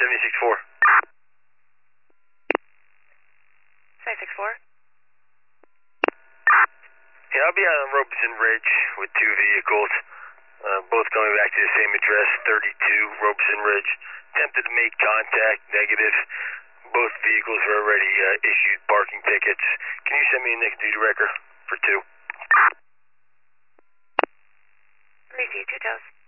76-4. 76-4. Yeah, I'll be out on Robeson Ridge with two vehicles, both coming back to the same address, 32 Robeson Ridge. Attempted to make contact, negative. Both vehicles are already issued parking tickets. Can you send me a next duty record for two? Lacey, 2 toes.